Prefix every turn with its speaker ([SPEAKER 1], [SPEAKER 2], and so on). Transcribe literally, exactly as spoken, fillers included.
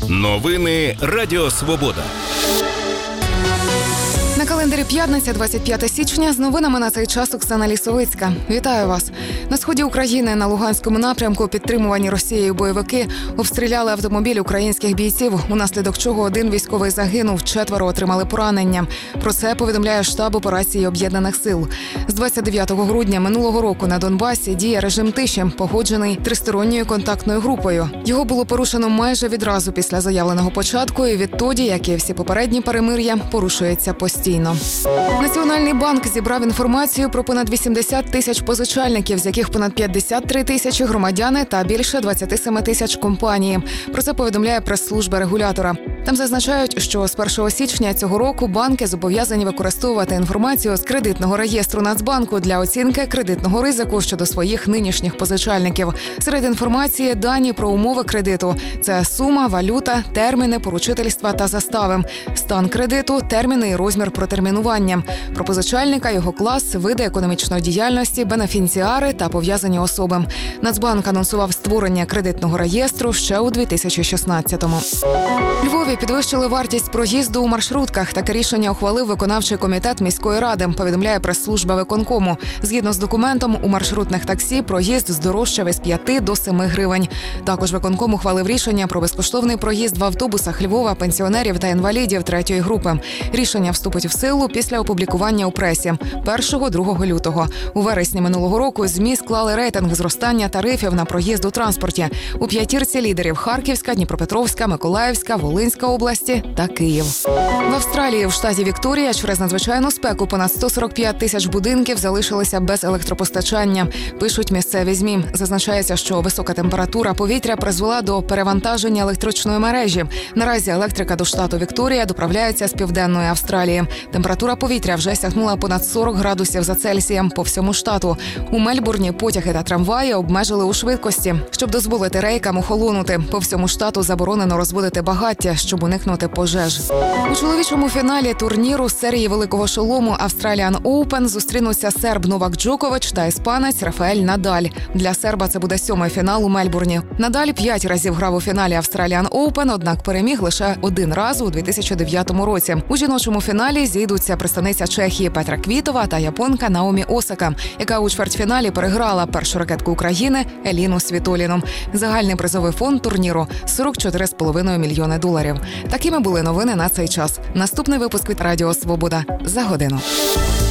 [SPEAKER 1] Новини Радіо Свобода.
[SPEAKER 2] На календарі п'ятниця, двадцять п'яте січня. З новинами на цей час Оксана Лісовицька. Вітаю вас. На сході України на Луганському напрямку підтримувані Росією бойовики обстріляли автомобіль українських бійців, унаслідок чого один військовий загинув, четверо отримали поранення. Про це повідомляє штаб операції Об'єднаних сил. З двадцять дев'ятого грудня минулого року на Донбасі діє режим тиші, погоджений тристоронньою контактною групою. Його було порушено майже відразу після заявленого початку, і відтоді, як і всі попередні перемир'я, порушується постійно. Національний банк зібрав інформацію про понад вісімдесят тисяч позичальників, з яких понад п'ятдесят три тисячі громадяни та більше двадцять сім тисяч компанії. Про це повідомляє прес-служба регулятора. Там зазначають, що з першого січня цього року банки зобов'язані використовувати інформацію з кредитного реєстру Нацбанку для оцінки кредитного ризику щодо своїх нинішніх позичальників. Серед інформації – дані про умови кредиту. Це сума, валюта, терміни, поручительства та застави, стан кредиту, терміни і розмір протермінування, про позичальника, його клас, види економічної діяльності, бенефіціари та пов'язані особи. Нацбанк анонсував створення кредитного реєстру ще у дві тисячі шістнадцятому. У Львові підвищили вартість проїзду у маршрутках. Таке рішення ухвалив виконавчий комітет міської ради, повідомляє прес-служба виконкому. Згідно з документом, у маршрутних таксі проїзд здорожчав із п'яти до семи гривень. Також виконком ухвалив рішення про безкоштовний проїзд в автобусах Львова пенсіонерів та інвалідів третьої групи. Рішення вступить в силу після опублікування у пресі першого-другого лютого. У вересні минулого року ЗМІ склали рейтинг зростання тарифів на проїзд у транспорті. У п'ятірці лідерів Харківська, Дніпропетровська, Миколаївська, Волинська області та Київ. В Австралії в штаті Вікторія через надзвичайну спеку понад сто сорок п'ять тисяч будинків залишилися без електропостачання, пишуть місцеві ЗМІ. Зазначається, що висока температура повітря призвела до перевантаження електричної мережі. Наразі електрика до штату Вікторія доправляється з південної Австралії. Температура повітря вже сягнула понад сорок градусів за Цельсієм по всьому штату. У Мельбурні потяги та трамваї обмежили у швидкості, щоб дозволити рейкам охолонути. По всьому штату заборонено розводити багаття, щоб уникнути пожеж. У чоловічому фіналі турніру з серії Великого Шолому Australian Open зустрінуться серб Новак Джокович та іспанець Рафаель Надаль. Для серба це буде сьомий фінал у Мельбурні. Надаль п'ять разів грав у фіналі Australian Open, однак переміг лише один раз у дві тисячі дев'ятому році. У жіночому фіналі зійдуться представниця Чехії Петра Квітова та японка Наомі Осака, яка у чвертьфіналі переграла першу ракетку України Еліну Світоліну. Загальний призовий фонд турніру – сорок чотири з половиною мільйони доларів. Такими були новини на цей час. Наступний випуск від Радіо Свобода за годину.